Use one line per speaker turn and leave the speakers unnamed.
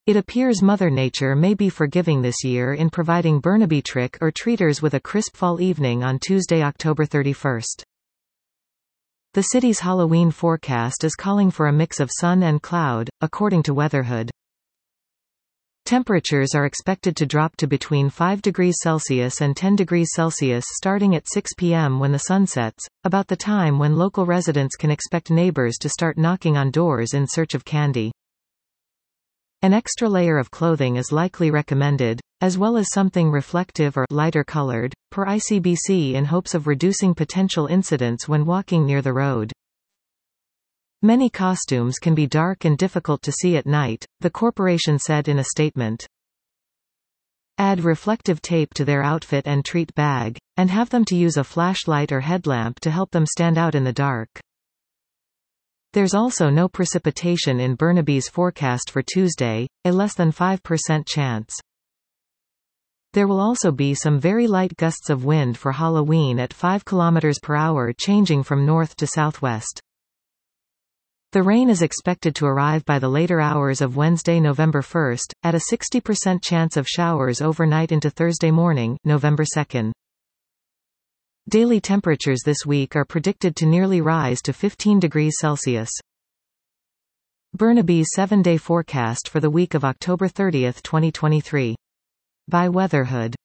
It appears Mother Nature may be forgiving this year in providing Burnaby trick-or-treaters with a crisp fall evening on Tuesday, October 31st. The city's Halloween forecast is calling for a mix of sun and cloud, according to Weatherhood. Temperatures are expected to drop to between 5 degrees Celsius and 10 degrees Celsius starting at 6 p.m. when the sun sets, about the time when local residents can expect neighbors to start knocking on doors in search of candy. An extra layer of clothing is likely recommended, as well as something reflective or lighter colored, per ICBC, in hopes of reducing potential incidents when walking near the road. Many costumes can be dark and difficult to see at night, the corporation said in a statement. Add reflective tape to their outfit and treat bag, and have them to use a flashlight or headlamp to help them stand out in the dark. There's also no precipitation in Burnaby's forecast for Tuesday, a less than 5% chance. There will also be some very light gusts of wind for Halloween at 5 km per hour, changing from north to southwest. The rain is expected to arrive by the later hours of Wednesday, November 1st, at a 60% chance of showers overnight into Thursday morning, November 2nd. Daily temperatures this week are predicted to nearly rise to 15 degrees Celsius. Burnaby's 7-day forecast for the week of October 30, 2023. By Weatherhood.